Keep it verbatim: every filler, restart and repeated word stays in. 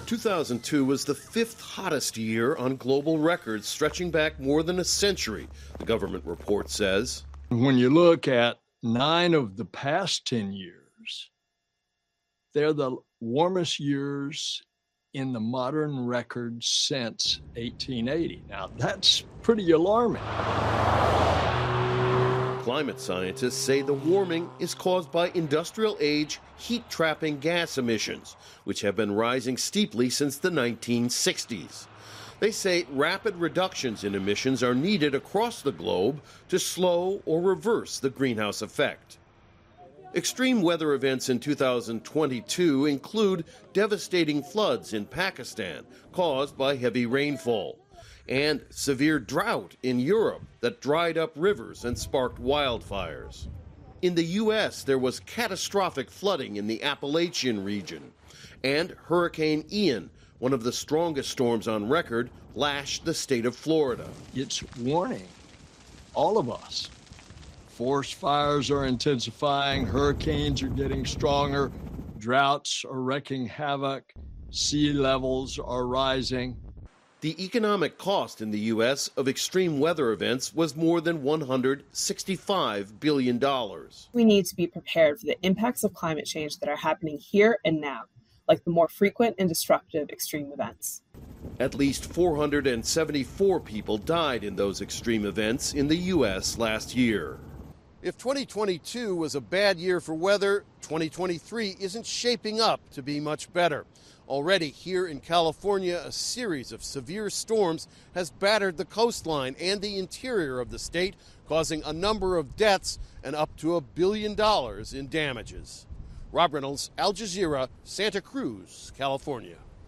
two thousand two was the fifth hottest year on global record, stretching back more than a century, the government report says. When you look at nine of the past ten years, they're the warmest years in the modern record since eighteen eighty. Now, that's pretty alarming. Climate scientists say the warming is caused by industrial-age heat-trapping gas emissions, which have been rising steeply since the nineteen sixties. They say rapid reductions in emissions are needed across the globe to slow or reverse the greenhouse effect. Extreme weather events in two thousand twenty-two include devastating floods in Pakistan caused by heavy rainfall, and severe drought in Europe that dried up rivers and sparked wildfires. In the U S, there was catastrophic flooding in the Appalachian region, and Hurricane Ian, one of the strongest storms on record, lashed the state of Florida. It's warning all of us. Forest fires are intensifying, hurricanes are getting stronger, droughts are wreaking havoc, sea levels are rising. The economic cost in the U S of extreme weather events was more than one hundred sixty-five billion dollars. We need to be prepared for the impacts of climate change that are happening here and now, like the more frequent and destructive extreme events. At least four hundred seventy-four people died in those extreme events in the U S last year. If twenty twenty-two was a bad year for weather, twenty twenty-three isn't shaping up to be much better. Already here in California, a series of severe storms has battered the coastline and the interior of the state, causing a number of deaths and up to a billion dollars in damages. Rob Reynolds, Al Jazeera, Santa Cruz, California.